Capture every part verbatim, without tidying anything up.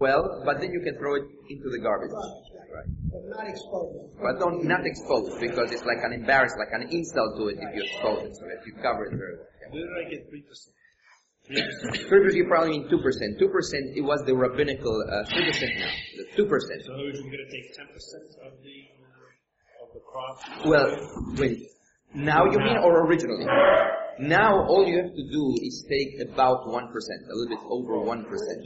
well, but then you can throw it into the garbage. Right. But not exposed. But don't, not exposed, because it's like an embarrassment, like an insult to it if you expose it, so if you cover it. Where did I get three percent? three percent, you probably mean two percent. two percent, it was the rabbinical, uh, three percent now. The two percent. So in other words, you're going to take ten percent of the, uh, of the crop? Well, wait. Now you mean, or originally? Now all you have to do is take about one percent, a little bit over one percent.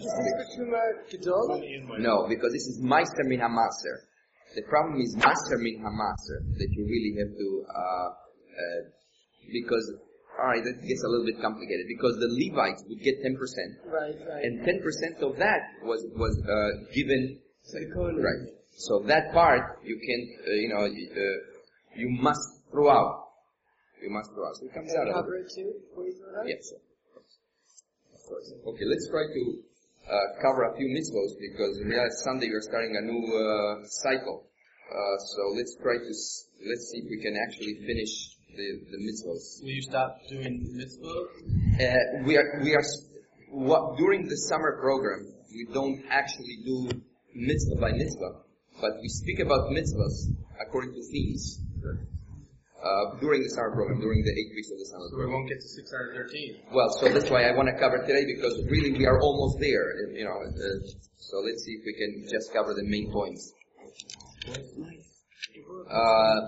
No, because this is Meister min HaMaser. The problem is Master min HaMaser, that you really have to, uh, uh, because, alright, that gets a little bit complicated, because the Levites would get ten percent. Right, right. And ten percent of that was, was, uh, given, right. So that part, you can, uh, you know, uh, you must throw out. You must throw out. So it comes out of it. Cover it too before you throw it out? Yes. Of course. Okay, let's try to uh, cover a few mitzvahs, because next Sunday we're starting a new uh, cycle. Uh, so let's try to, s- let's see if we can actually finish the, the mitzvahs. Will you stop doing mitzvah? Uh, we are, we are, what, during the summer program, we don't actually do mitzvah by mitzvah, but we speak about mitzvahs according to themes. Uh, during the summer program, during the eight weeks of the summer So we program. won't get to six hundred thirteen. Well, so that's why I want to cover today, because really we are almost there, you know. Uh, so let's see if we can just cover the main points. Uh,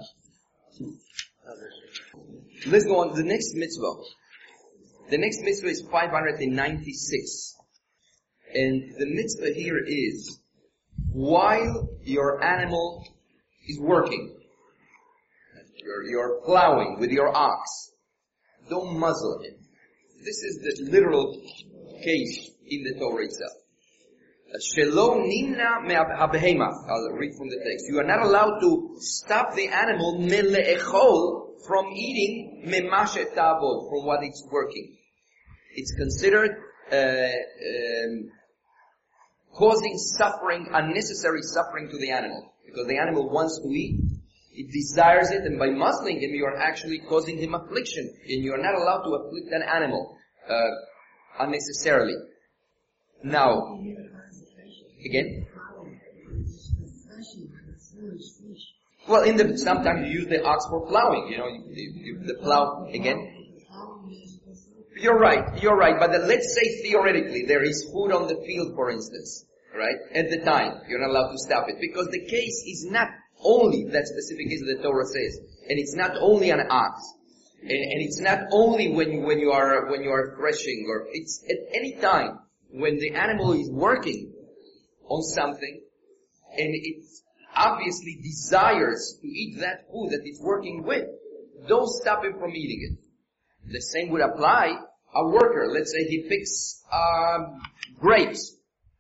let's go on to the next mitzvah. The next mitzvah is five hundred ninety-six. And the mitzvah here is, while your animal is working, You're, you're plowing with your ox, don't muzzle him. This is the literal case in the Torah itself. Shelo nimna me'habehema. I'll read from the text. You are not allowed to stop the animal mele'echol from eating memashet ta'avod, from what it's working. It's considered uh, um, causing suffering, unnecessary suffering to the animal, because the animal wants to eat. It desires it, and by muzzling him, you are actually causing him affliction. And you are not allowed to afflict an animal uh, unnecessarily. Now, again? Well, in the sometimes you use the ox for plowing. You know, you, you, you, the plow again. You're right. You're right. But the, let's say theoretically there is food on the field, for instance, right? At the time, you're not allowed to stop it, because the case is not only that specific case that the Torah says, and it's not only an ox, and, and it's not only when you, when you are when you are threshing, or it's at any time when the animal is working on something, and it obviously desires to eat that food that it's working with. Don't stop him from eating it. The same would apply a worker. Let's say he picks um, grapes.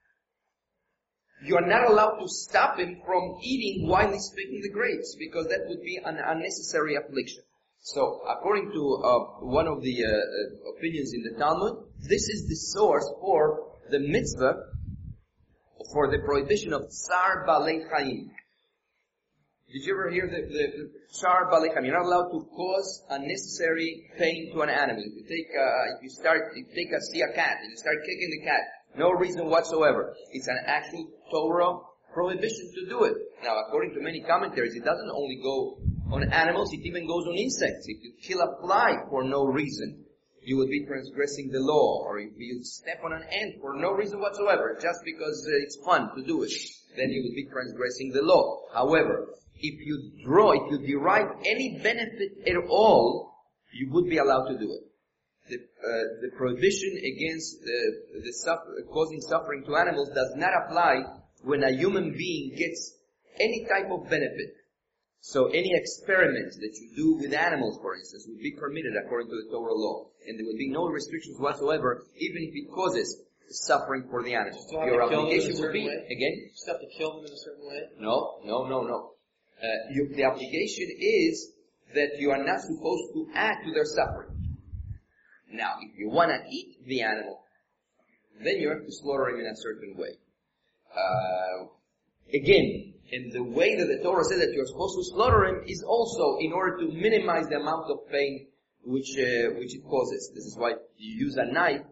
You are not allowed to stop him from eating while he's picking the grapes, because that would be an unnecessary affliction. So, according to uh, one of the uh, opinions in the Talmud, this is the source for the mitzvah, for the prohibition of tsar balei chaim. Did you ever hear the, the, the tsar balei chaim? You're not allowed to cause unnecessary pain to an animal. If you take, uh, if you start, if you take a, see a cat, and you start kicking the cat, no reason whatsoever. It's an actual Torah prohibition to do it. Now, according to many commentaries, it doesn't only go on animals, it even goes on insects. If you kill a fly for no reason, you would be transgressing the law. Or if you step on an ant for no reason whatsoever, just because uh, it's fun to do it, then you would be transgressing the law. However, if you draw, if you derive any benefit at all, you would be allowed to do it. The, uh, the prohibition against the, the suffer, causing suffering to animals does not apply when a human being gets any type of benefit. So any experiments that you do with animals, for instance, would be permitted according to the Torah law. And there would be no restrictions whatsoever, even if it causes suffering for the animal. So Your have to kill them in a obligation would certain be, way? again? You just have to kill them in a certain way? No, no, no, no. Uh, you, the obligation is that you are not supposed to add to their suffering. Now, if you want to eat the animal, then you have to slaughter him in a certain way. Uh, again, and the way that the Torah says that you're supposed to slaughter him is also in order to minimize the amount of pain which uh, which it causes. This is why you use a knife,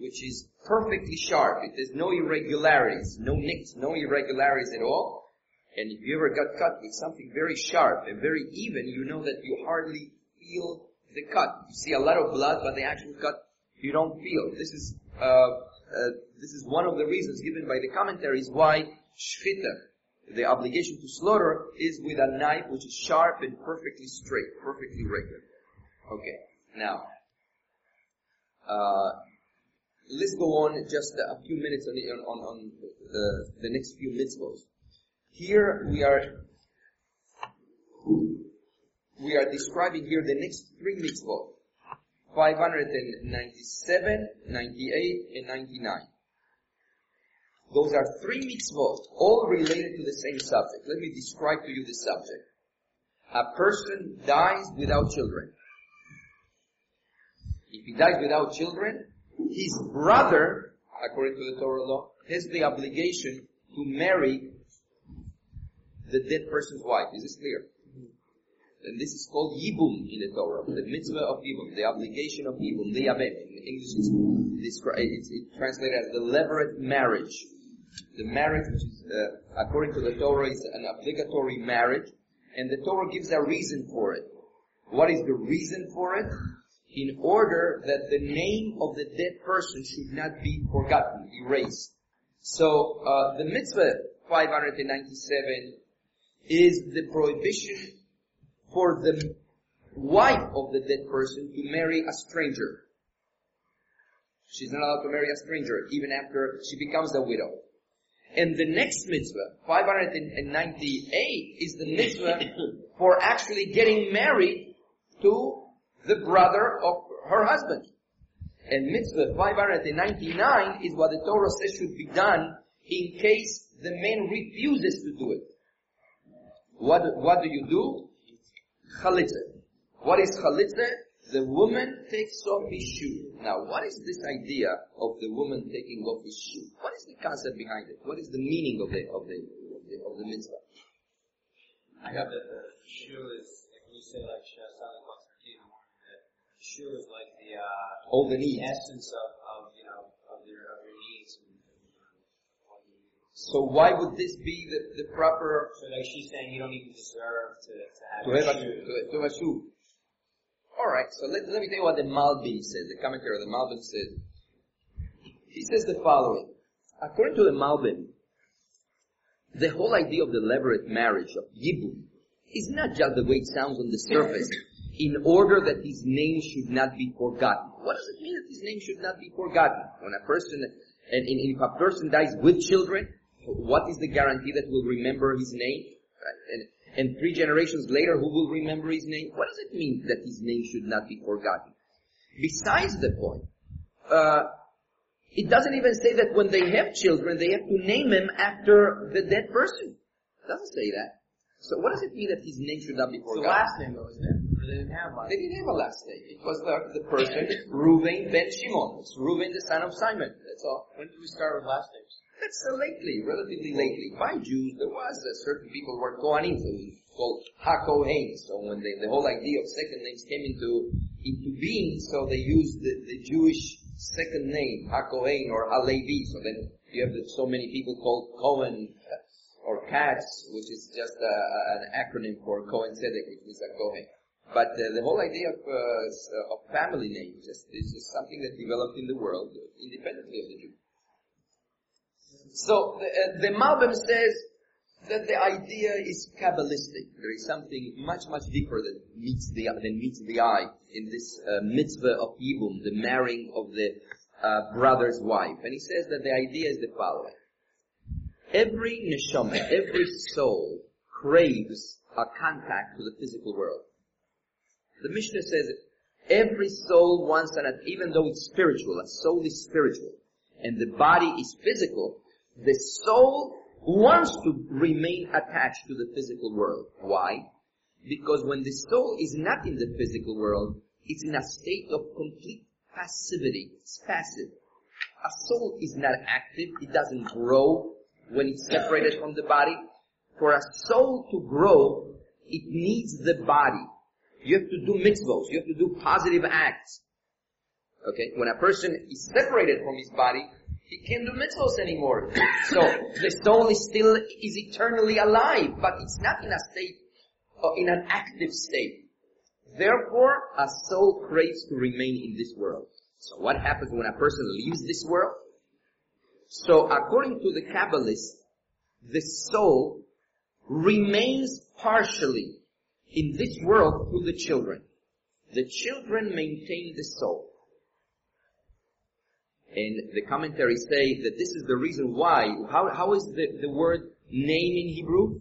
which is perfectly sharp. It has no irregularities, no nicks, no irregularities at all. And if you ever got cut with something very sharp and very even, you know that you hardly feel the cut. You see a lot of blood, but the actual cut you don't feel. This is uh, uh, this is one of the reasons given by the commentaries why shchita, the obligation to slaughter, is with a knife which is sharp and perfectly straight, perfectly regular. Okay, now uh, let's go on just a few minutes on the, on, on the, the next few mitzvot. Here we are we are describing here the next three mitzvot. five hundred ninety-seven, ninety-eight, and ninety-nine. Those are three mitzvot, all related to the same subject. Let me describe to you the subject. A person dies without children. If he dies without children, his brother, according to the Torah law, has the obligation to marry the dead person's wife. Is this clear? And this is called yibum in the Torah, the mitzvah of yibum, the obligation of yibum, the yabem. In English, it's, it's, it's translated as the levirate marriage. The marriage, which is, uh, according to the Torah, is an obligatory marriage, and the Torah gives a reason for it. What is the reason for it? In order that the name of the dead person should not be forgotten, erased. So, uh, the mitzvah five hundred ninety-seven is the prohibition for the wife of the dead person to marry a stranger. She's not allowed to marry a stranger even after she becomes a widow. And the next mitzvah, five hundred ninety-eight, is the mitzvah for actually getting married to the brother of her husband. And mitzvah five hundred ninety-nine is what the Torah says should be done in case the man refuses to do it. What, what do you do? Chalitza. What is chalitza? The woman takes off his shoe. Now, what is this idea of the woman taking off his shoe? What is the concept behind it? What is the meaning of the of the of the, of the mitzvah? I got that the shoe is, like when you say like Shasali Konstantin, that shoe is like the uh all the needs, the essence of, of you know of your of your needs. And, and what you need. So why would this be the, the proper? So like she's saying, you don't even deserve to to have, to a, have a shoe. to, to have a shoe. All right, so let, let me tell you what the Malbim says, the commentary of the Malbim says. He says the following. According to the Malbim, the whole idea of the levirate marriage of Yibum is not just the way it sounds on the surface, in order that his name should not be forgotten. What does it mean that his name should not be forgotten? When a person, and, and if a person dies with children, what is the guarantee that we'll remember his name? Right? And, And three generations later, who will remember his name? What does it mean that his name should not be forgotten? Besides the point, uh, it doesn't even say that when they have children, they have to name him after the dead person. It doesn't say that. So what does it mean that his name should not be forgotten? The last name that was there. They didn't have one. They didn't have a last name. It was the, the person, Reuven ben Shimon. It's Reuven, the son of Simon. That's all. When did we start with last names? That's uh, lately, relatively lately. By Jews, there was uh, certain people were Kohanim, so it was called HaKohen. So when they, the whole idea of second names came into into being, so they used the, the Jewish second name, HaKohen or HaLevi. So then you have the, so many people called Cohen or Katz, which is just uh, an acronym for Cohen Tzedek, which is a Kohen. But uh, the whole idea of uh, of family names just, is just something that developed in the world independently of the Jews. So the, uh, the Malbim says that the idea is Kabbalistic. There is something much, much deeper that meets the than meets the eye in this uh, mitzvah of Yibum, the marrying of the uh, brother's wife. And he says that the idea is the following: every neshama, every soul craves a contact to the physical world. The Mishnah says that every soul wants an, even though it's spiritual, a soul is spiritual, and the body is physical. The soul wants to remain attached to the physical world. Why? Because when the soul is not in the physical world, it's in a state of complete passivity. It's passive. A soul is not active. It doesn't grow when it's separated from the body. For a soul to grow, it needs the body. You have to do mitzvot. You have to do positive acts. Okay? When a person is separated from his body, he can't do mitzvahs anymore. So the soul is still, is eternally alive, but it's not in a state, or in an active state. Therefore, a soul craves to remain in this world. So what happens when a person leaves this world? So according to the Kabbalists, the soul remains partially in this world through the children. The children maintain the soul. And the commentaries say that this is the reason why. How, how is the, the word name in Hebrew?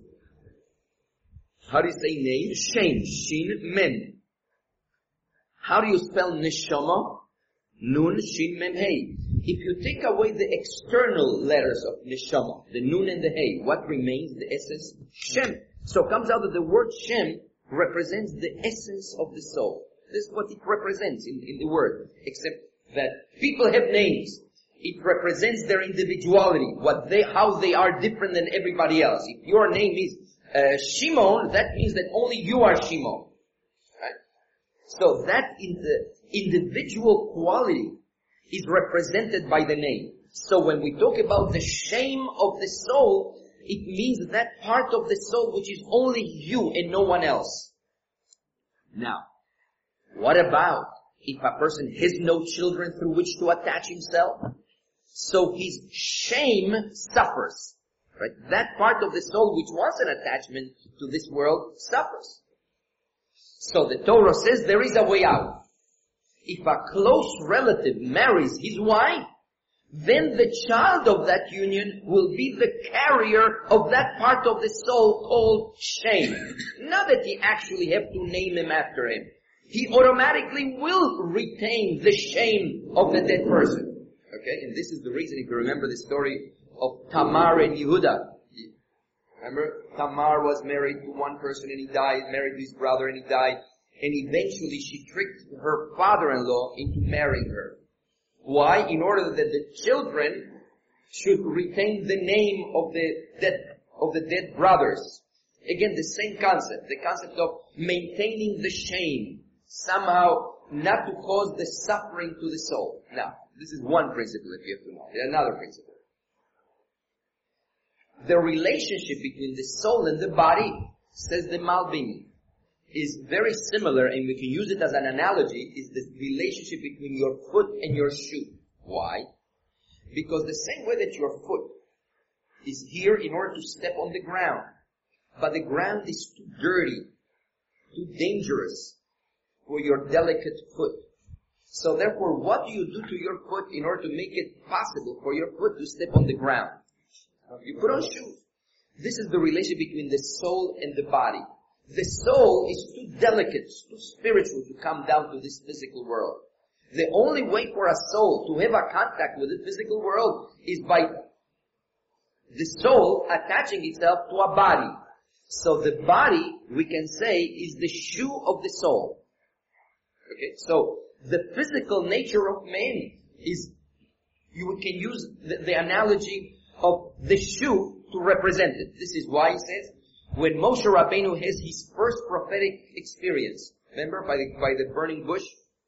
How do you say name? Shem, Shin, Mem. How do you spell neshama? Nun, Shin, Mem, Hey. If you take away the external letters of neshama, the nun and the hey, what remains? The essence? Shem. So it comes out that the word Shem represents the essence of the soul. This is what it represents in, in the word. Except that people have names. It represents their individuality, what they, how they are different than everybody else. If your name is uh, Shimon, that means that only you are Shimon. Right? So that in the individual quality is represented by the name. So when we talk about the shame of the soul, it means that part of the soul which is only you and no one else. Now, what about if a person has no children through which to attach himself? So his shame suffers. Right? That part of the soul which wants an attachment to this world suffers. So the Torah says there is a way out. If a close relative marries his wife, then the child of that union will be the carrier of that part of the soul called shame. Not that he actually have to name him after him. He automatically will retain the shame of the dead person. Okay, and this is the reason, if you remember the story of Tamar and Yehuda. Remember, Tamar was married to one person and he died, married to his brother and he died. And eventually she tricked her father-in-law into marrying her. Why? In order that the children should retain the name of the dead, of the dead brothers. Again, the same concept, the concept of maintaining the shame, somehow not to cause the suffering to the soul. Now, this is one principle that you have to know. There's another principle. The relationship between the soul and the body, says the Malbim, is very similar, and we can use it as an analogy, is the relationship between your foot and your shoe. Why? Because the same way that your foot is here in order to step on the ground, but the ground is too dirty, too dangerous for your delicate foot. So therefore, what do you do to your foot in order to make it possible for your foot to step on the ground? You put on shoes. This is the relationship between the soul and the body. The soul is too delicate, too spiritual to come down to this physical world. The only way for a soul to have a contact with the physical world is by the soul attaching itself to a body. So the body, we can say, is the shoe of the soul. Okay, so the physical nature of man is, you can use the, the analogy of the shoe to represent it. This is why he says, when Moshe Rabbeinu has his first prophetic experience, remember, by the, by the burning bush?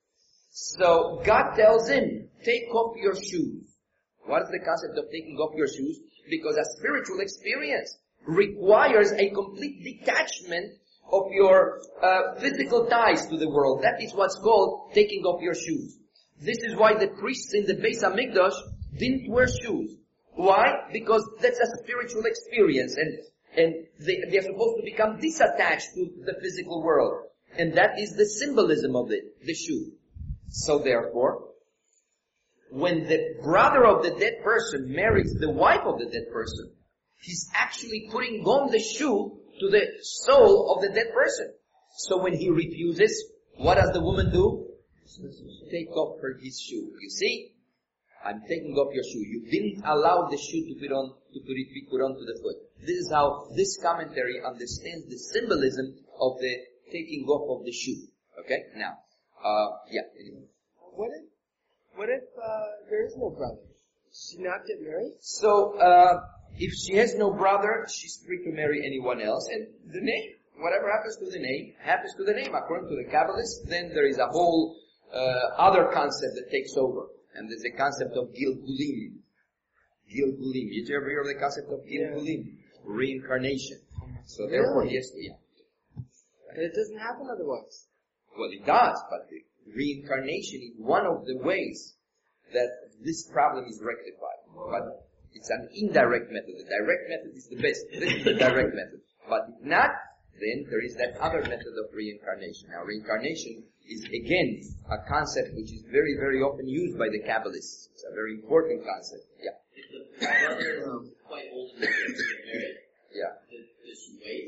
So God tells him, take off your shoes. What is the concept of taking off your shoes? Because a spiritual experience requires a complete detachment of your uh, physical ties to the world. That is what's called taking off your shoes. This is why the priests in the Beis HaMikdash didn't wear shoes. Why? Because that's a spiritual experience, and and they, they are supposed to become disattached to the physical world. And that is the symbolism of it, the shoe. So therefore, when the brother of the dead person marries the wife of the dead person, he's actually putting on the shoe to the soul of the dead person. So when he refuses, what does the woman do? Take off her his shoe. You see? I'm taking off your shoe. You didn't allow the shoe to put on, to put it, be put onto the foot. This is how this commentary understands the symbolism of the taking off of the shoe. Okay? Now, uh, yeah. Anyway. What if, what if, uh, there is no brother? Should she not get married? So, uh, if she has no brother, she's free to marry anyone else. And the name, whatever happens to the name, happens to the name. According to the Kabbalists, then there is a whole, uh, other concept that takes over, and there's the concept of Gilgulim. Gilgulim. Did you ever hear of the concept of Gilgulim? Yeah. Reincarnation. So Really? therefore, yes, yeah. But it doesn't happen otherwise. Well, it does, but the reincarnation is one of the ways that this problem is rectified. But it's an indirect method. The direct method is the best. This is the direct method. But if not, then there is that other method of reincarnation. Now, reincarnation is, again, a concept which is very, very often used by the Kabbalists. It's a very important concept. Yeah. If the brother is quite old enough to get married, Yeah. does she wait?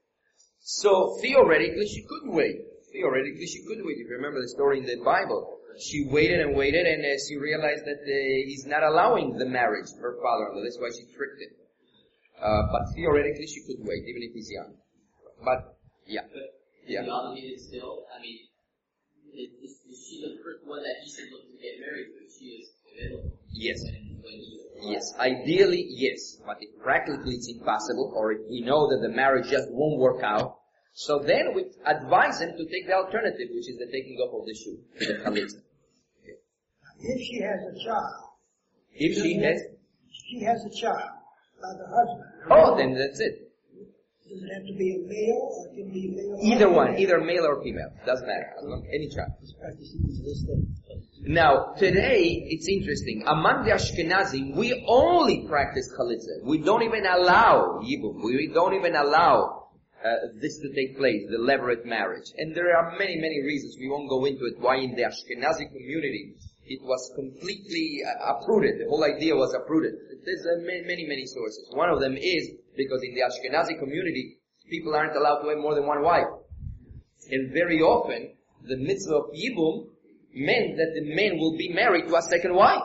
So, theoretically, she could wait. Theoretically, she could wait. If you remember the story in the Bible, she waited and waited, and uh, she realized that uh, he's not allowing the marriage, her father-in-law. That's why she tricked him. Uh, but theoretically, she could wait, even if he's young. But, yeah. But Yeah. is he obligated still? I mean, is, is, is she the first one that he should look to get married to? She is available. Yes. When, when he Yes. Ideally, yes. But if practically it's impossible, or if we know that the marriage just won't work out, so then we advise him to take the alternative, which is the taking off of the shoe, the chalitza. Okay. If she has a child, If she has, she has a child by the husband. oh, then that's it. Does it have to be a male or it can be a male? Either or one, female? either male or female, doesn't matter, as long any child. It's practicing this thing. Now, today, it's interesting. Among the Ashkenazim, we only practice chalitza. We don't even allow yibum. We don't even allow uh, this to take place, the levirate marriage. And there are many, many reasons. We won't go into it why in the Ashkenazi community it was completely uh, uprooted. The whole idea was uprooted. There's uh, many, many, many sources. One of them is because in the Ashkenazi community, people aren't allowed to have more than one wife. And very often, the mitzvah of yibum meant that the man will be married to a second wife.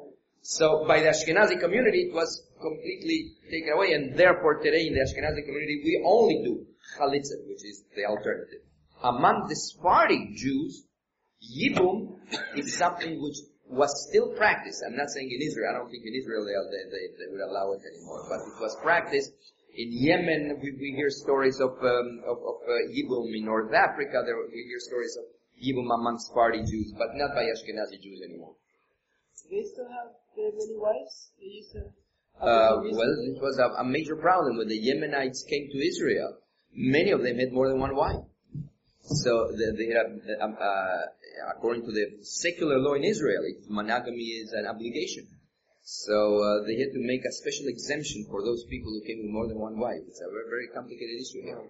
So by the Ashkenazi community, it was completely taken away, and therefore today in the Ashkenazi community, we only do chalitza, which is the alternative. Among the Sephardic Jews, yibum is something which was still practiced. I'm not saying in Israel. I don't think in Israel they, they, they would allow it anymore, but it was practiced. In Yemen, we, we hear stories of, um, of, of uh, yibum. In North Africa, there, we hear stories of yibum among Sephardi Jews, but not by Ashkenazi Jews anymore. Do they still have very many wives? They used to. Uh, well, it was a, a major problem when the Yemenites came to Israel. Many of them had more than one wife. So they, they had, um, uh, according to the secular law in Israel, it, monogamy is an obligation. So uh, they had to make a special exemption for those people who came with more than one wife. It's a very, very complicated issue here.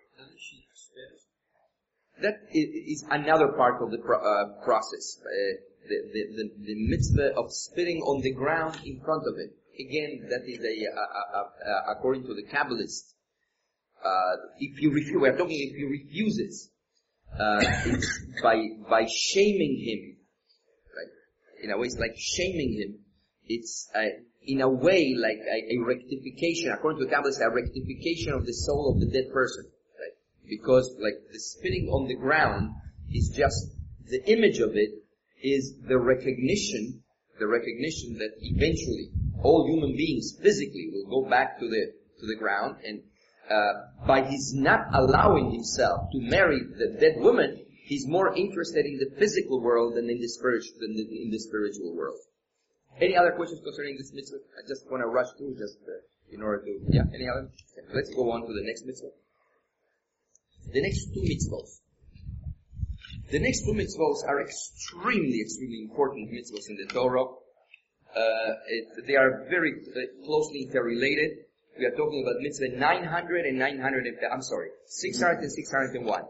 That is another part of the pro- uh, process. Uh, the, the, the, the mitzvah of spitting on the ground in front of it. Again, that is a, a, a, a according to the Kabbalists. Uh, if you refuse, we are talking if he refuses, uh, it's by, by shaming him, right? In a way, it's like shaming him. It's, uh, in a way, like a, a rectification, according to the Kabbalists, a rectification of the soul of the dead person. Because, like, the spitting on the ground is just, the image of it is the recognition, the recognition that eventually all human beings physically will go back to the, to the ground, and, uh, by his not allowing himself to marry the dead woman, he's more interested in the physical world than in the spiritual, than in the spiritual world. Any other questions concerning this mitzvah? I just want to rush through just, uh, in order to, yeah, any other? Let's go on to the next mitzvah. The next two mitzvahs. The next two mitzvahs are extremely, extremely important mitzvahs in the Torah. Uh, it, they are very uh, closely interrelated. We are talking about mitzvah nine hundred and nine hundred, I'm sorry, six hundred and six hundred one.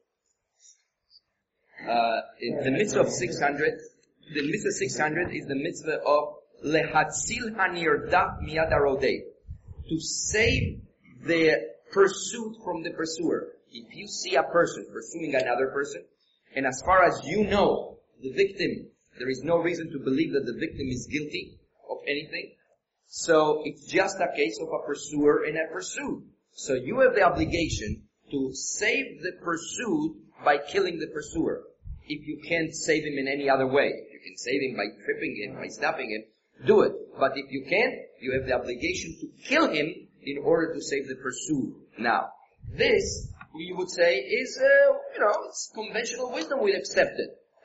Uh, the mitzvah of six hundred, the mitzvah six hundred is the mitzvah of lehatzil hanirdaf miyad harodeh, to save the pursuit from the pursuer. If you see a person pursuing another person, and as far as you know, the victim, there is no reason to believe that the victim is guilty of anything, so it's just a case of a pursuer and a pursued. So you have the obligation to save the pursued by killing the pursuer. If you can't save him in any other way, you can save him by tripping him, by stopping him, do it. But if you can't, you have the obligation to kill him in order to save the pursued. Now, this, we would say, is, uh, you know, it's conventional wisdom, we accept it.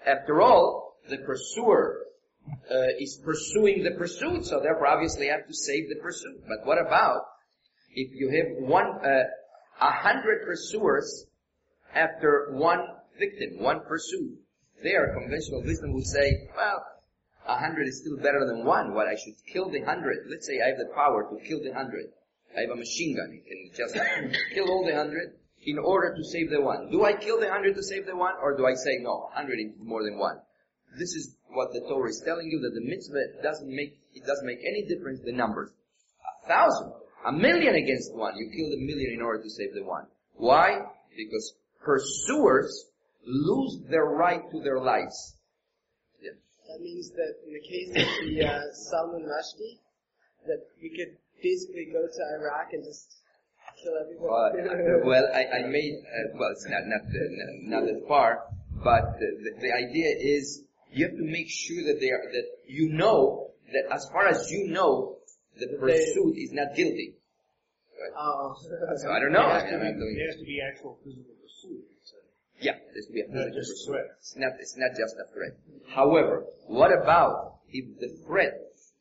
after all, the pursuer uh, is pursuing the pursuit, so therefore obviously I have to save the pursuit. But what about if you have one, uh, a hundred pursuers after one victim, one pursuit? There, conventional wisdom would say, well, a hundred is still better than one. What, I should kill the hundred. Let's say I have the power to kill the hundred. I have a machine gun. I can just kill all the hundred in order to save the one. Do I kill the hundred to save the one, or do I say, no, a hundred is more than one? This is what the Torah is telling you, that the mitzvah doesn't make, it doesn't make any difference, the numbers. A thousand, a million against one. You kill the million in order to save the one. Why? Because pursuers lose their right to their lives. Yeah. That means that in the case of the uh, Salman Rushdie, that we could basically go to Iraq and just kill everyone. Uh, well, I, I made, uh, well, it's not not, uh, not that far, but the, the, the idea is you have to make sure that they are, that you know that as far as you know, the pursuit is not guilty. Right? Oh. So I don't know. There has, I to mean, be, there has to be actual physical pursuit. So. Yeah, there has to be a Not physical just pursuit. threat. It's not, it's not just a threat. However, what about if the threat,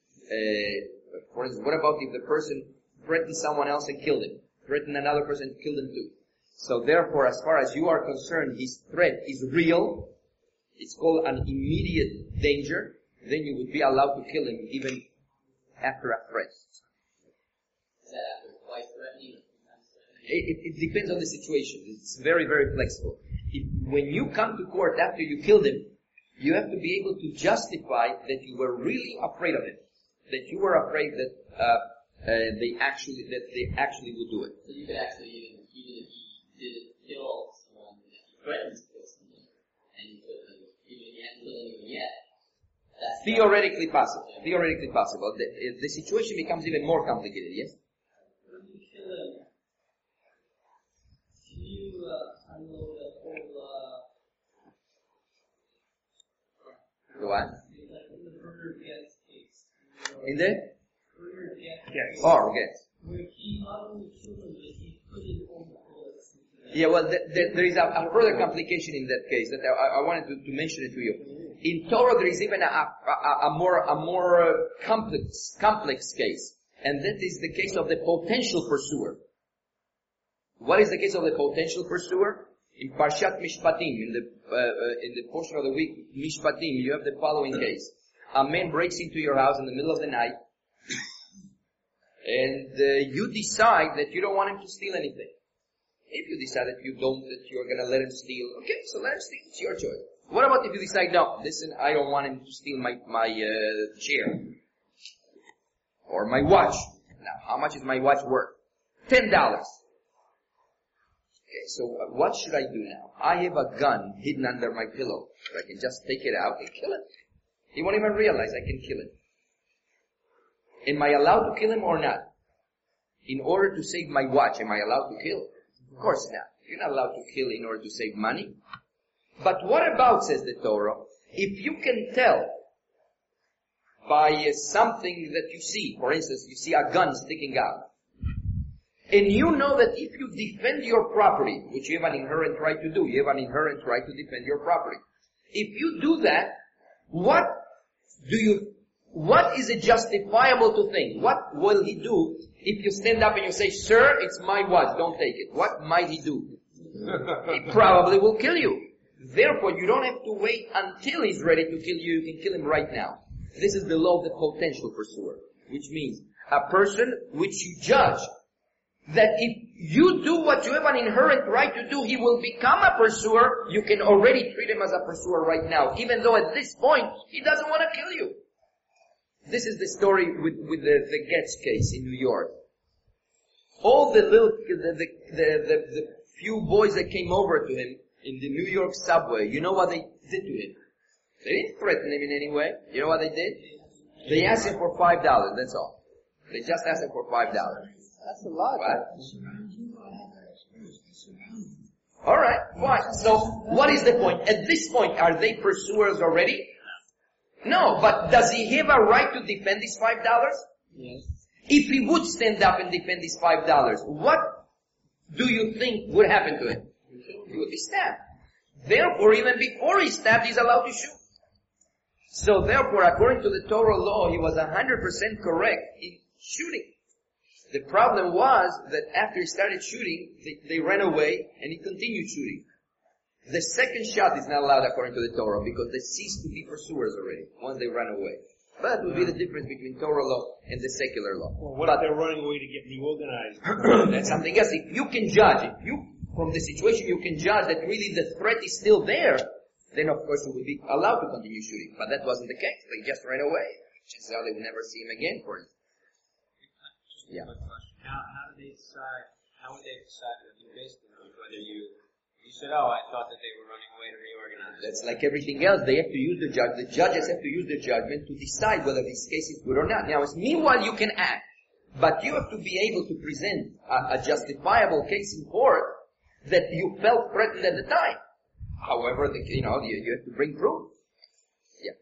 uh, for instance, what about if the person threatened someone else and killed him? Threatened another person and killed him too. So therefore, as far as you are concerned, his threat is real. It's called an immediate danger. Then you would be allowed to kill him even after a threat. Is that after twice threatening? It, it, it depends on the situation. It's very, very flexible. If, when you come to court after you killed him, you have to be able to justify that you were really afraid of him. That you were afraid that uh, uh, they actually that they actually would do it. So you could actually, even, even if he didn't kill someone, if he threatened to kill someone, and he couldn't, even if he hadn't killed anyone yet, that's Theoretically possible. Theoretically possible. The, the situation becomes even more complicated, yes? When you kill him, can you uh, unload the whole, uh, The what? like in the Bernard Getz case? In the? Bernard Getz. Yes. Oh, yes. Where he not only killed him, but he put in all the bullets. Yeah, well, th- th- there is a, a further complication in that case that I, I wanted to, to mention it to you. In Torah, there is even a, a, a more a more uh, complex complex case, and that is the case of the potential pursuer. What is the case of the potential pursuer? In Parshat Mishpatim, in the uh, uh, in the portion of the week Mishpatim, you have the following case: a man breaks into your house in the middle of the night, and uh, you decide that you don't want him to steal anything. If you decide that you don't, that you're going to let him steal, okay, so let him steal. It's your choice. What about if you decide, no, listen, I don't want him to steal my my uh, chair or my watch? Now, how much is my watch worth? Ten dollars. Okay, so uh, what should I do now? I have a gun hidden under my pillow. So I can just take it out and kill him. He won't even realize I can kill him. Am I allowed to kill him or not? In order to save my watch, am I allowed to kill? Of course not. You're not allowed to kill in order to save money. But what about, says the Torah, if you can tell by uh, something that you see, for instance, you see a gun sticking out, and you know that if you defend your property, which you have an inherent right to do, you have an inherent right to defend your property. If you do that, what do you, what is it justifiable to think? What will he do if you stand up and you say, sir, it's my watch, don't take it? What might he do? He probably will kill you. Therefore, you don't have to wait until he's ready to kill you. You can kill him right now. This is the law of the potential pursuer, which means a person which you judge that if you do what you have an inherent right to do, he will become a pursuer. You can already treat him as a pursuer right now, even though at this point he doesn't want to kill you. This is the story with, with the, the Getz case in New York. All the little, the, the, the, the, the few boys that came over to him in the New York subway, you know what they did to him? They didn't threaten him in any way. You know what they did? They asked him for five dollars, that's all. They just asked him for five dollars. That's a lot. What? Alright, fine. So, what is the point? At this point, are they pursuers already? No, but does he have a right to defend his five dollars? Yes. If he would stand up and defend his five dollars, what do you think would happen to him? He would be stabbed. Therefore, even before he stabbed, he's allowed to shoot. So therefore, according to the Torah law, he was one hundred percent correct in shooting. The problem was that after he started shooting, they, they ran away and he continued shooting. The second shot is not allowed according to the Torah because they ceased to be pursuers already once they ran away. But that would be the difference between Torah law and the secular law. Well, what but if they're running away to get reorganized? that's something else. If you can judge, if you, from the situation, you can judge that really the threat is still there, then of course you would be allowed to continue shooting. But that wasn't the case. They just ran away. Chances are they would never see him again for it. Yeah. How, how do they decide, how would they decide, I mean, basically, whether you, you said, oh, I thought that they were running away to reorganize. That's like everything else. They have to use the judge. The judges have to use the judgment to decide whether this case is good or not. Now, meanwhile, you can act, but you have to be able to present a, a justifiable case in court that you felt threatened at the time. However, the, you know, you, you have to bring proof. Yeah.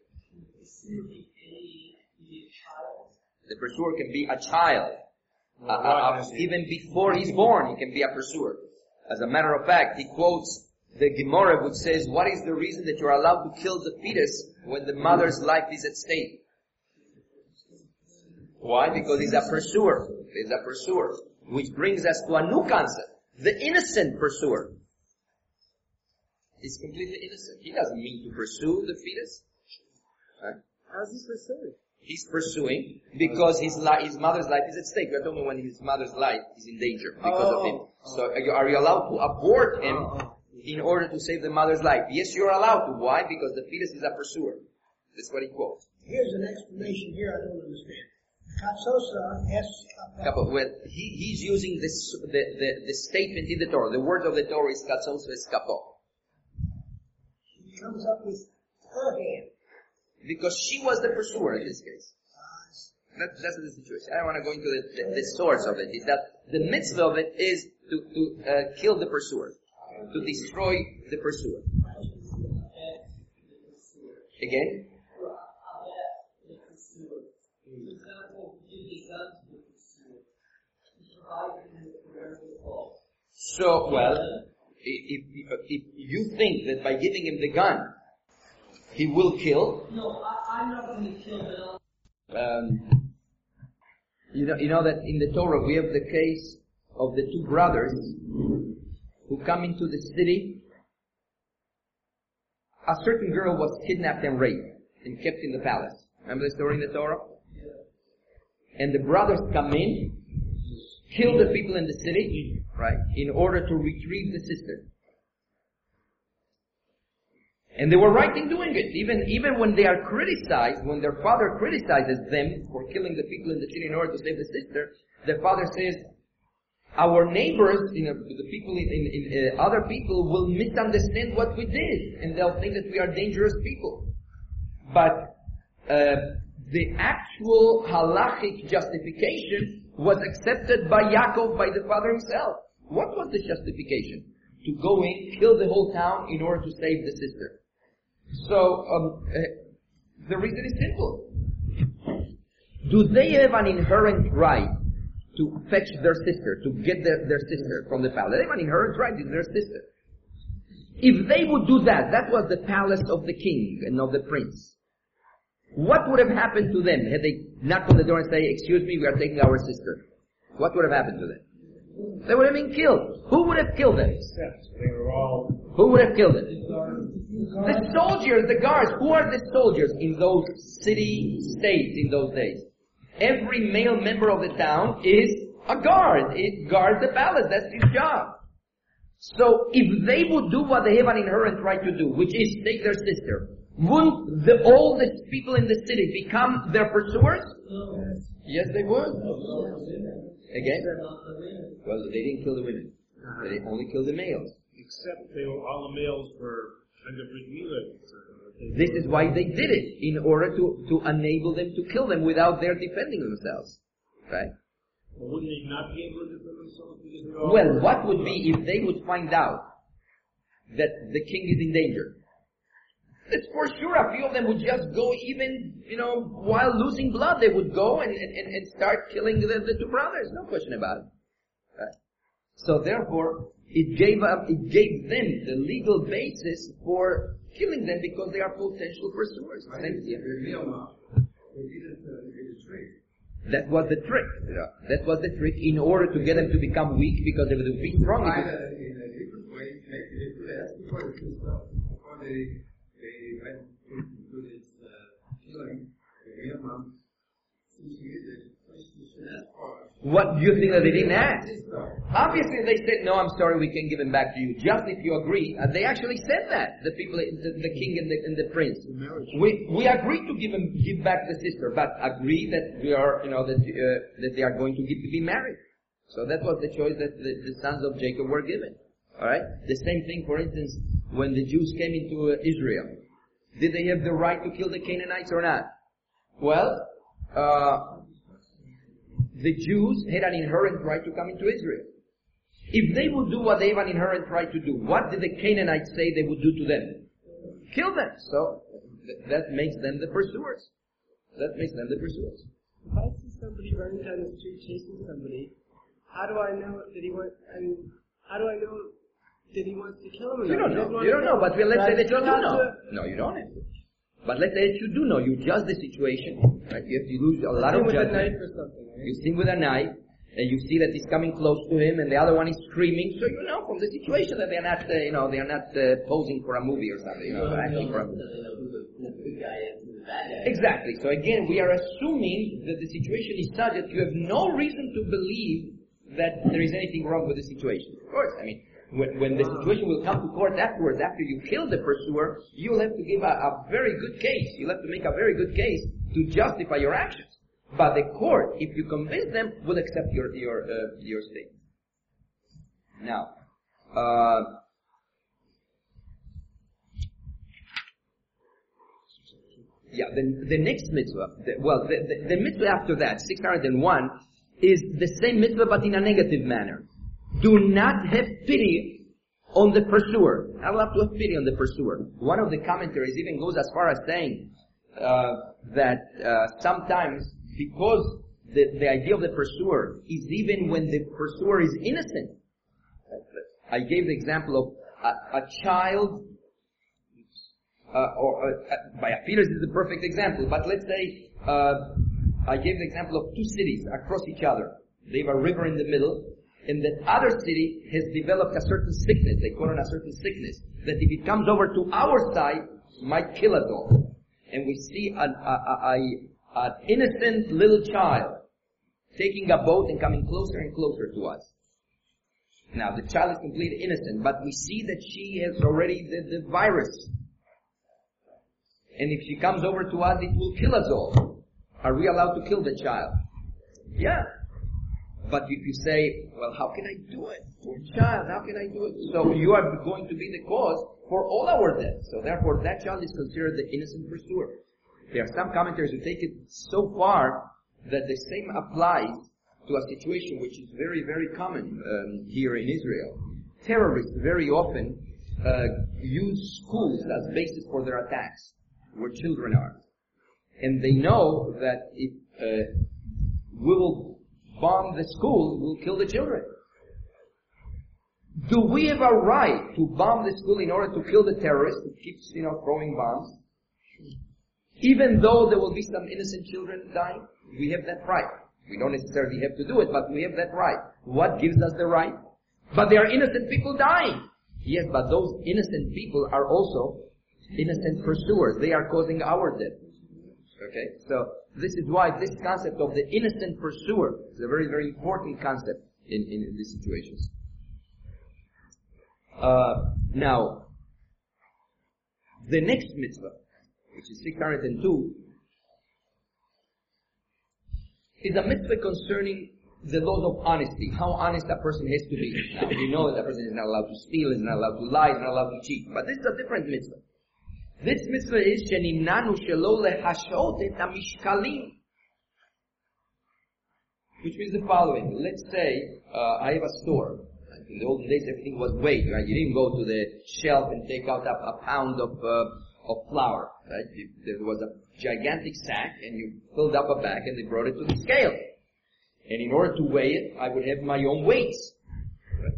The pursuer can be a child. Uh, uh, uh, even before he's born, he can be a pursuer. As a matter of fact, he quotes the Gemara which says, what is the reason that you're allowed to kill the fetus when the mother's life is at stake? Why? Because he's a pursuer. He's a pursuer. Which brings us to a new concept. The innocent pursuer. He's completely innocent. He doesn't mean to pursue the fetus. Right? How's he pursuing? He's pursuing because his li- his mother's life is at stake. You're talking when his mother's life is in danger because oh, of him. So are you, are you allowed to abort him oh. in order to save the mother's life? Yes, you're allowed to. Why? Because the fetus is a pursuer. That's what he quotes. Here's an explanation here I don't understand. Katsosa es Kapo. Well, he, he's using this, the, the, the statement in the Torah. The word of the Torah is katsosa es kapo. He comes up with her hand. Because she was the pursuer in this case. That, that's the situation. I don't want to go into the, the, the source of it. Is that the mitzvah of it is to, to uh, kill the pursuer. To destroy the pursuer. Again? So, well, if, if you think that by giving him the gun, he will kill. No, I, I'm not going to kill him. Um, you know, you know that in the Torah we have the case of the two brothers who come into the city. A certain girl was kidnapped and raped and kept in the palace. Remember the story in the Torah? And the brothers come in, kill the people in the city, right, in order to retrieve the sister. And they were right in doing it. Even, even when they are criticized, when their father criticizes them for killing the people in the city in order to save the sister, their father says, our neighbors, you know, the people in, in, in uh, other people will misunderstand what we did, and they'll think that we are dangerous people. But, uh, the actual halachic justification was accepted by Yaakov, by the father himself. What was the justification? To go in, kill the whole town in order to save the sister. So, um, uh, the reason is simple. Do they have an inherent right to fetch their sister, to get their, their sister from the palace? They have an inherent right, it's their sister. If they would do that, that was the palace of the king and of the prince. What would have happened to them had they knocked on the door and say, excuse me, we are taking our sister? What would have happened to them? They would have been killed. Who would have killed them? They were all... Who would have killed them? The soldiers, the guards. Who are the soldiers in those city-states in those days? Every male member of the town is a guard. It guards the palace. That's his job. So if they would do what they have an inherent right to do, which is take their sister, wouldn't the oldest people in the city become their pursuers? Yes, they would. Again? Well, they didn't kill the women. They only killed the males. Except they were, all the males were under Brit. This is why they did it, in order to, to enable them to kill them without their defending themselves. Right? Well, wouldn't they not be able to defend themselves? Because they all Well, what would be if they would find out that the king is in danger? It's for sure a few of them would just go even, you know, while losing blood, they would go and, and, and start killing the, the two brothers. No question about it. Right? So therefore, it gave up, it gave them the legal basis for killing them because they are potential pursuers. Same thing. That was the trick. Yeah. That was the trick in order to get them to become weak because they would be strong. In a different way, maybe they could ask before the system, before they, they went into this uh, killing the real mom. What do you think that they didn't ask? Obviously they said, no, I'm sorry, we can't give him back to you. Just if you agree. And they actually said that, the people, the, the king and the, and the prince. We, we agreed to give him, give back the sister, but agree that we are, you know, that, uh, that they are going to give to be married. So that was the choice that the, the sons of Jacob were given. Alright? The same thing, for instance, when the Jews came into uh, Israel. Did they have the right to kill the Canaanites or not? Well, uh, the Jews had an inherent right to come into Israel. If they would do what they have an inherent right to do, what did the Canaanites say they would do to them? Kill them. So, th- that makes them the pursuers. That makes them the pursuers. If I see somebody running down the street chasing somebody, how do I know that he wants, I mean, how do I know that he wants to kill him? Or You not? don't He doesn't know. want You to don't kill know, but him. well, let's So say I that you still do have know. to- No, you don't have to. But let's say that you do know. You judge the situation. Right? You have to use a lot Same of with a judgment. knife or something, right? You see him with a knife, and you see that he's coming close to him, and the other one is screaming. So you know from the situation that they are not, uh, you know, they are not uh, posing for a movie or something. You know, acting for a movie. Exactly. So again, we are assuming that the situation is such that you have no reason to believe that there is anything wrong with the situation. Of course, I mean, when, when the situation will come to court afterwards, after you kill the pursuer, you'll have to give a, a very good case. You'll have to make a very good case to justify your actions. But the court, if you convince them, will accept your your uh, your statement. Now, uh, yeah, the the next mitzvah, the, well, the, the the mitzvah after that, six hundred one, is the same mitzvah but in a negative manner. Do not have pity on the pursuer. Not allowed to have pity on the pursuer. One of the commentaries even goes as far as saying uh, that uh, sometimes, because the, the idea of the pursuer is even when the pursuer is innocent. I gave the example of a, a child, uh, or uh, by a fetus is the perfect example, but let's say uh, I gave the example of two cities across each other. They have a river in the middle, and that other city has developed a certain sickness, they call it a certain sickness, that if it comes over to our side, might kill us all. And we see an, a, a, a, an innocent little child taking a boat and coming closer and closer to us. Now, the child is completely innocent, but we see that she has already the, the virus. And if she comes over to us, it will kill us all. Are we allowed to kill the child? Yeah. But if you say, well, how can I do it? Poor child, how can I do it? So you are going to be the cause for all our deaths. So therefore, that child is considered the innocent pursuer. There are some commentators who take it so far that the same applies to a situation which is very, very common um, here in Israel. Terrorists very often uh, use schools as basis for their attacks, where children are. And they know that if uh, we will bomb the school, we'll kill the children. Do we have a right to bomb the school in order to kill the terrorist who keeps, you know, throwing bombs? Even though there will be some innocent children dying, we have that right. We don't necessarily have to do it, but we have that right. What gives us the right? But there are innocent people dying. Yes, but those innocent people are also innocent pursuers. They are causing our death. Okay, so this is why this concept of the innocent pursuer is a very, very important concept in, in, in these situations. Uh, now, the next mitzvah, which is six hundred two, is a mitzvah concerning the laws of honesty, how honest a person has to be. Now, we know that a person is not allowed to steal, is not allowed to lie, is not allowed to cheat, but this is a different mitzvah. This mitzvah is shenimnanu shelo lehashot et hamishkalim, which means the following. Let's say uh, I have a store. In the olden days, everything was weighed. Right? You didn't go to the shelf and take out a, a pound of uh, of flour. Right? You, there was a gigantic sack, and you filled up a bag, and they brought it to the scale. And in order to weigh it, I would have my own weights. Right?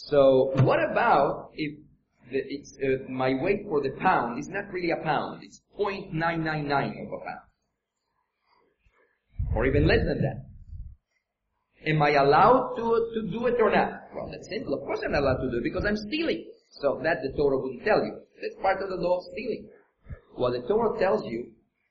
So what about if the, it's, uh, my weight for the pound is not really a pound, it's zero point nine nine nine of a pound. Or even less than that. Am I allowed to, to do it or not? Well, that's simple. Of course I'm not allowed to do it because I'm stealing. So that the Torah wouldn't tell you. That's part of the law of stealing. What the Torah tells you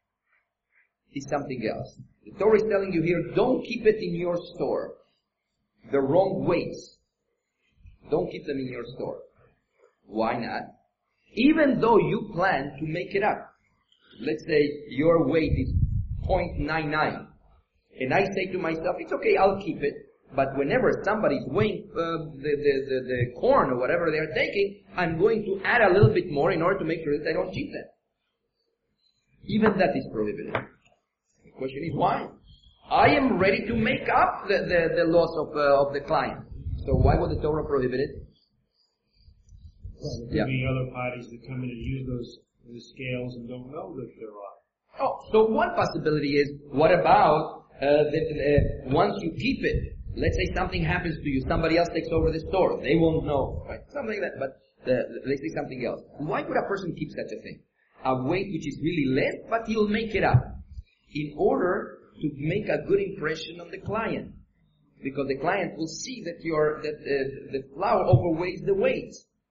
is something else. The Torah is telling you here, don't keep it in your store. The wrong weights. Don't keep them in your store. Why not? Even though you plan to make it up. Let's say your weight is zero point nine nine. And I say to myself, it's okay, I'll keep it. But whenever somebody's weighing uh, the, the, the, the corn or whatever they're taking, I'm going to add a little bit more in order to make sure that I don't cheat them. Even that is prohibited. The question is why? I am ready to make up the, the, the loss of, uh, of the client. So why would the Torah prohibit it? Well, there could be other parties that come in and use those, those scales and don't know that they're off. Oh, so one possibility is, what about uh, the, uh, once you keep it, let's say something happens to you, somebody else takes over the store, they won't know, right? Something like that, but uh, let's say something else. Why would a person keep such a thing? A weight which is really less, but he'll make it up in order to make a good impression on the client. Because the client will see that your that uh, the flour overweighs the weight.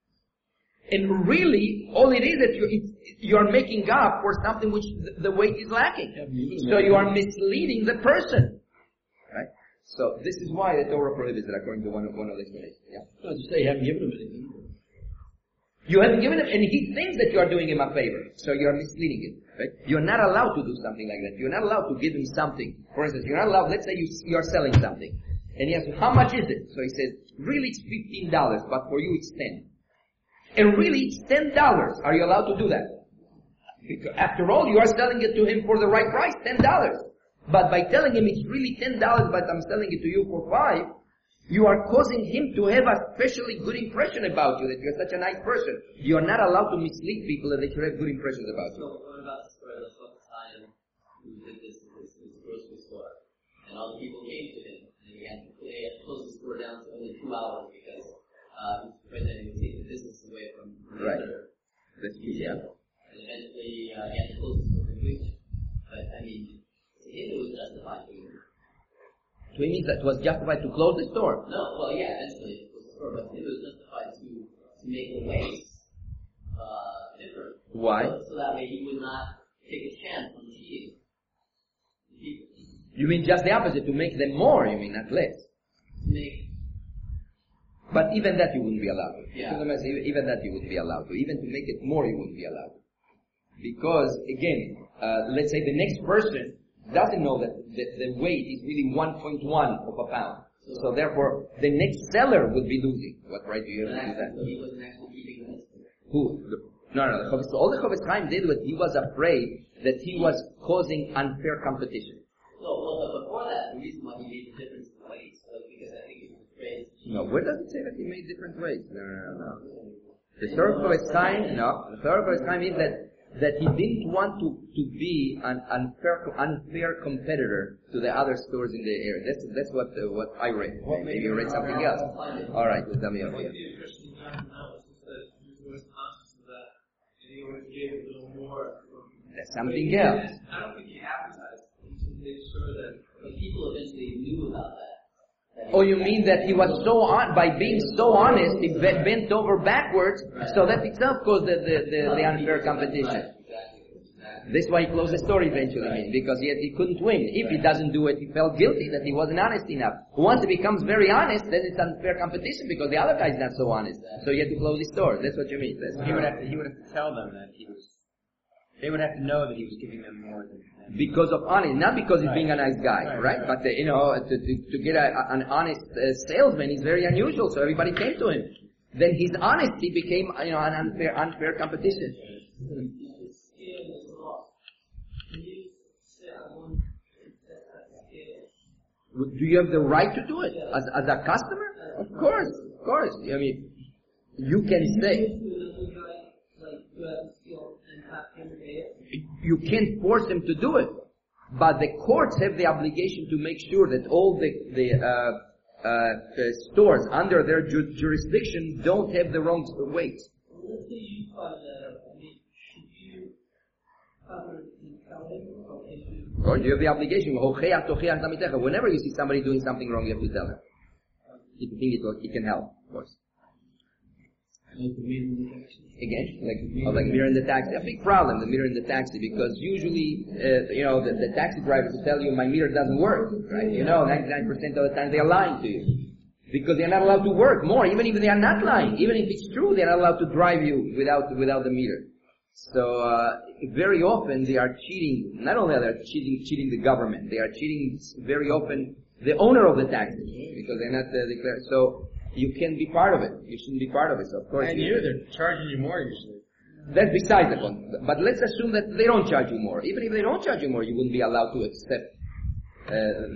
And really, all it is that you you are making up for something which the, the weight is lacking. So you are misleading the person, right? So this is why the Torah prohibits it, according to one of one of the explanations. Yeah. No, just say you haven't given him anything. You haven't given him, and he thinks that you are doing him a favor. So you are misleading him, right? You're not allowed to do something like that. You're not allowed to give him something. For instance, you're not allowed. Let's say you you are selling something, and he asks, "How much is it?" So he says, "Really, it's fifteen dollars, but for you, it's ten." And really, it's ten dollars. Are you allowed to do that? Because after all, you are selling it to him for the right price, ten dollars. But by telling him it's really ten dollars, but I'm selling it to you for five, you are causing him to have a especially good impression about you, that you're such a nice person. You are not allowed to mislead people that they should have good impressions about you. So what about the story of the Italian who did this in this, this grocery store? And all the people came to him, and he had to, they had to close the store down to only two hours because uh, he was afraid that he would take the business away from the Right. other. That's true, yeah. And eventually uh, he had to close the store completely. But I mean, to him it was justified to him. So it means that it was justified to close the store. No, well, yeah, eventually it was sure, but it was justified to to make the weights uh, different. Why? So, so that way he would not take a chance on cheating the people. You mean just the opposite, to make them more, you mean, not less. To make, But even that you wouldn't be allowed to. Yeah. Even that you wouldn't be allowed to. Even to make it more, you wouldn't be allowed to. Because, again, uh, let's say the next person doesn't know that the, the weight is really one point one of a pound. So therefore, the next seller will be losing. What right do you have to do that? so he wasn't actually keeping the mitzvah. Who? The, no, no, the Chofetz, all the Chofetz Chaim did was he was afraid that he was causing unfair competition. So, well, but before that, the reason why he made the difference in weights was because I think he was afraid. No, where does it say that he made different weights? No, no, no, no. The third Chofetz Chaim, no, the third Chofetz Chaim is that that he didn't want to, to be an unfair unfair competitor to the other stores in the area. That's that's what uh, what I read. Maybe you read something else. All right, well, tell me. What Okay. the Christian time now is that he was conscious of that, and he always gave a little more. That's something else. I don't think he advertised it to make sure that. But people eventually knew about that. that he Oh, was you mean that he was so on by being so honest, he be- bent over backwards, so that itself caused the the, the, the unfair competition. Right, exactly, exactly. That's why he closed the store eventually, I mean, because he, had, he couldn't win. If he doesn't do it, he felt guilty that he wasn't honest enough. Once he becomes very honest, then it's unfair competition because the other guy's not so honest. So he had to close his store. That's what you mean. That's He would have to, he would have to tell them that he was, they would have to know that he was giving them more than them. because of honesty, not because he's Right. being a nice guy, right? Right, right. But uh, you know, to to, to get a, an honest uh, salesman is very unusual. So everybody came to him. Then his honesty became, you know, an unfair unfair competition. Do you have the right to do it as as a customer? Of course, of course. I mean, you can say. You can't force them to do it, but the courts have the obligation to make sure that all the the uh, uh, uh, stores under their ju- jurisdiction don't have the wrong weight. Let's say you find that, I mean, should you cover the telling or issue? Or you have the obligation. Whenever you see somebody doing something wrong, you have to tell them. If you think it, will, it can help, of course. Again, like, oh, like mirror in the taxi. A big problem, the mirror in the taxi, because usually, uh, you know, the, the taxi drivers will tell you, my meter doesn't work, right? You know, ninety-nine percent of the time they are lying to you. Because they are not allowed to work more, even if they are not lying. Even if it's true, they are not allowed to drive you without, without the meter. So, uh, very often they are cheating, not only are they cheating, cheating the government, they are cheating very often the owner of the taxi, because they're not uh, declared. So, you can be part of it. You shouldn't be part of it. So of course, and you, they're charging you more usually. That's besides the point. But let's assume that they don't charge you more. Even if they don't charge you more, you wouldn't be allowed to accept, uh,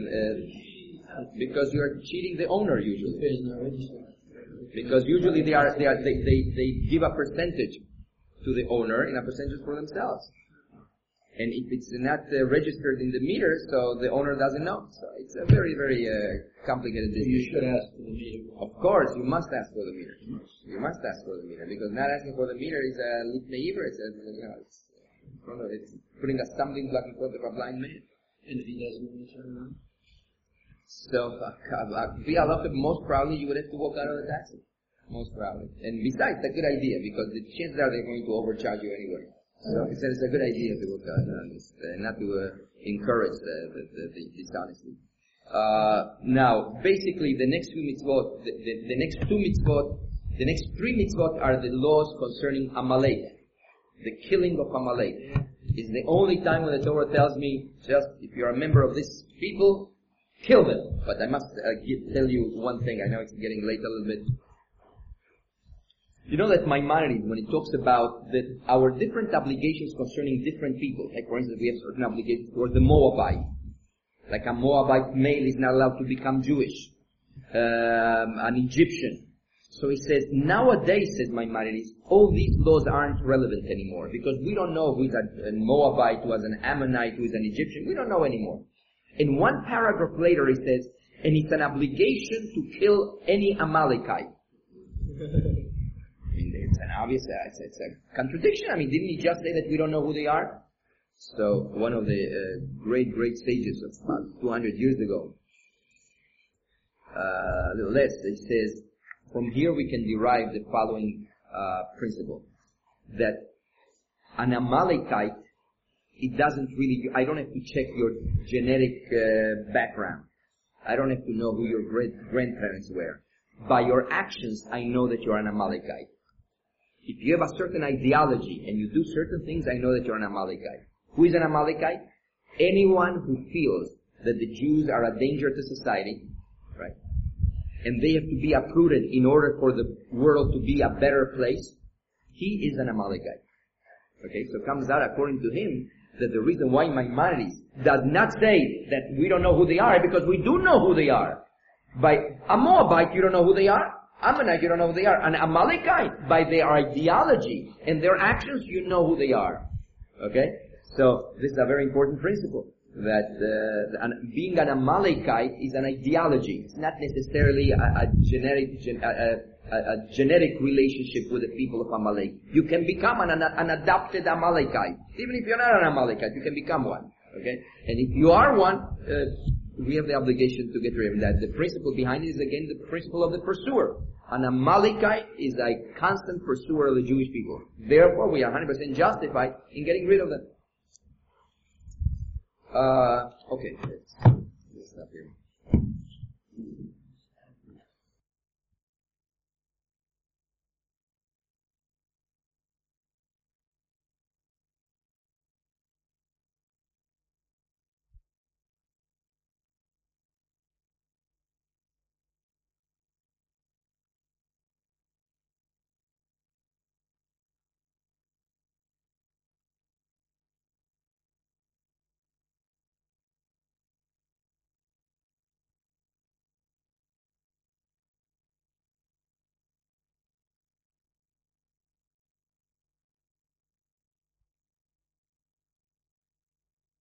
uh, because you are cheating the owner usually. Because usually they are, they are, they, they, they give a percentage to the owner and a percentage for themselves. And if it's not uh, registered in the meter, so the owner doesn't know. So it's a very, very uh, complicated business. You should ask for the meter. Of course, you must ask for the meter. You must ask for the meter, because not asking for the meter is a little naive. It's, a, you know, it's, in front of, it's putting a stumbling block in front of a blind man. And if he doesn't want to turn around? So, uh, be Allah, most probably you would have to walk out of the taxi. Most probably. And besides, it's a good idea, because the chances are they're going to overcharge you anyway. So it's, it's a good idea to work out, uh, not to uh, encourage the, the, the, the dishonesty. Uh, now, basically, the next few mitzvot, the, the, the next two mitzvot, the next three mitzvot are the laws concerning Amalek, the killing of Amalek. It's the only time when the Torah tells me, just if you're a member of this people, kill them. But I must uh, give, tell you one thing. I know it's getting late a little bit. You know that Maimonides, when it talks about the, our different obligations concerning different people, like for instance we have certain obligations towards the Moabite, like a Moabite male is not allowed to become Jewish, um, an Egyptian. So he says, nowadays, says Maimonides, all these laws aren't relevant anymore, because we don't know who is a, a Moabite, who is an Ammonite, who is an Egyptian, we don't know anymore. In one paragraph later he says, and it's an obligation to kill any Amalekite. It's an obvious, uh, it's, it's a contradiction. I mean, didn't he just say that we don't know who they are? So, one of the uh, great, great sages of about two hundred years ago, uh, a little less, it says, from here we can derive the following uh, principle, that an Amalekite, it doesn't really, I don't have to check your genetic uh, background. I don't have to know who your great grandparents were. By your actions, I know that you're an Amalekite. If you have a certain ideology and you do certain things, I know that you're an Amalekite. Who is an Amalekite? Anyone who feels that the Jews are a danger to society, right? And they have to be uprooted in order for the world to be a better place, he is an Amalekite. Okay, so it comes out according to him that the reason why Maimonides does not say that we don't know who they are, because we do know who they are. By a Moabite, you don't know who they are. Ammonite, you don't know who they are. An Amalekite, by their ideology and their actions, you know who they are. Okay? So, this is a very important principle. That uh, an, being an Amalekite is an ideology. It's not necessarily a, a genetic gen, a, a, a genetic relationship with the people of Amalek. You can become an, an, an adopted Amalekite. Even if you're not an Amalekite, you can become one. Okay? And if you are one, uh, we have the obligation to get rid of that. The principle behind it is again the principle of the pursuer. An Amalekite is a constant pursuer of the Jewish people. Therefore, we are one hundred percent justified in getting rid of them. Uh, okay. Let's, let's stop here.